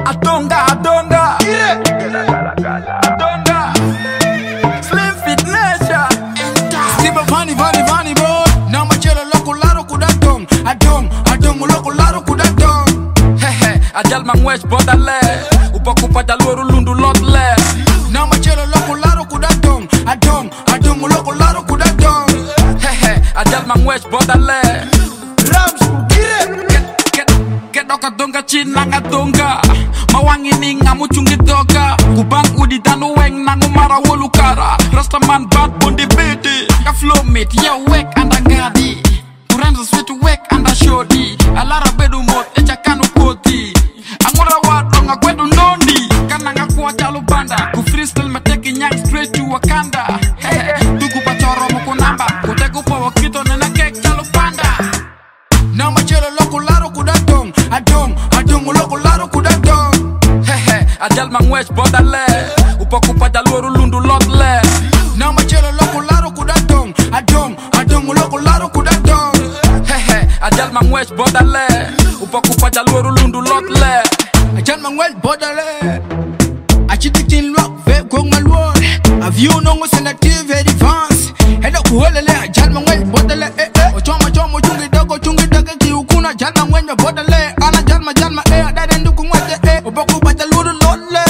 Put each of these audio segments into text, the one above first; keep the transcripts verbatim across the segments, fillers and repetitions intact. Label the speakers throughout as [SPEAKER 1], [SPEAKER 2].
[SPEAKER 1] Adonga, Adonga, Adonga, Slim Fit Nation.
[SPEAKER 2] Stiba funny, funny, funny boy. Now my chelo loco laro kudadong. Adong, adong loco laro kudadong.
[SPEAKER 1] Hehe, ajal mangwesh bodale. Upaku pajaluru lundu lotle.
[SPEAKER 2] Now my chelo loco laro kudadong. Adong, adong loco laro kudadong.
[SPEAKER 1] Hehe, ajal mangwesh bodale.
[SPEAKER 2] Rams, get it.
[SPEAKER 1] Get, get doka donga china nga donga. Mawangi ni ngamu chungi doga. Kubang udi danu weng nangu mara wolukara. Rastaman bad bondi bidi. Ka flow mate, yeah wek anda ngadi. Kuranza sweet wek anda shodi. Alara bedu mot, echa kanu koti. Angura wadonga kwedu ndondi. Kananga kuwa chalo banda. Ku freestyle mateki nyang straight to Wakanda. Hey, tuku pachoro muku namba. Kutegu pa wakito nena kek chalo panda.
[SPEAKER 2] Now my chelo loco laro kudadong. Adong, adong loco laro kudadong.
[SPEAKER 1] Hehe, ajal mangwesh bodale. Upaku pajaluru lundu lotle.
[SPEAKER 2] Now my chelo loco laro kudadong. Adong, adong loco laro kudadong.
[SPEAKER 1] Hehe, ajal mangwesh bodale. Upaku pajaluru lundu lotle.
[SPEAKER 2] Ajal mangwel bodale. Achitin rock ve kong malwon. Avion nongo selective advance. Hedo kuholele ajal mangwel bodale. Eh eh. Ochoma choma chungi dogo chungi dogo kiukuna ajal mangwel bodale. Ana jalma jalma eh adade nduku ngwaje eh. Oboku bajaluru lole.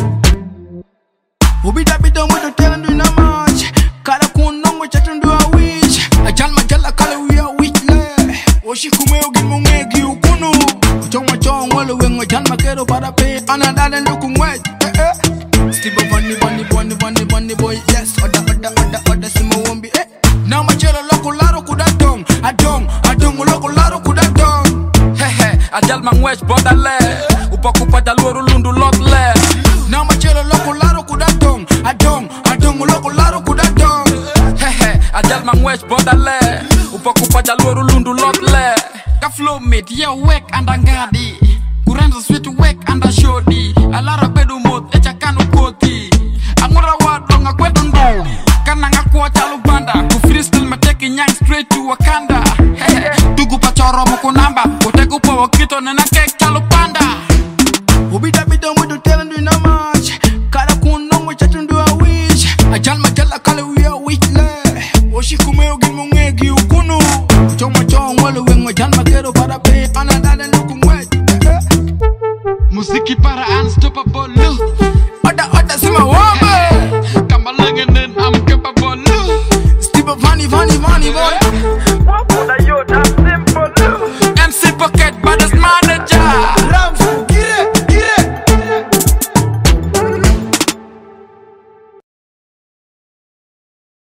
[SPEAKER 2] Ubida bida mwedo tela ndu na match. Kala kunongo chatu ndu a wish. Ajal majala kala we are weekly. Oshi kume ugi munge kiukunu. Ochoma choma wale wengo jalma kero para pe. Ana adade nduku ngwaje eh eh. Stiba funny funny funny funny funny boy. Yes oda oda oda oda simo wombi eh. Now my chelo loco laro kudadong. Adong, adong loco laro kudadong.
[SPEAKER 1] Hehe, ajal mangwesh bodale. Upaku pajaluru lundu lotle.
[SPEAKER 2] Now my chelo loco laro kudadong. Adong, adong loco laro kudadong.
[SPEAKER 1] Hehe, ajal mangwesh bodale. Upaku pajaluru lundu lotle. Ka flow mate, yeah wek anda ngadi. Kuranza sweet wek anda shodi. Alara bedu mot, echa kanu koti. Angura wadonga kwedu ndo. Kananga kuwa chalo banda. Ku freestyle mateki nyang straight to Wakanda. Hehe, tugu pachoro muku namba. Kutegu pa wakito nena kek chalo panda.
[SPEAKER 2] Ubida bida mwedo tela ndu na match. Kala kunongo chatu ndu a wish. Ajal majala kala we are weekly. Oshi kume ugi munge kiukunu. Choma choma wale wengo jalma kero para pe. Ana dada nduku ngwaje eh eh.
[SPEAKER 1] Musiki para unstoppable.
[SPEAKER 2] Oda oda sima wombe.
[SPEAKER 1] Kamalangan and I'm capable.
[SPEAKER 2] Stiba funny funny funny boy.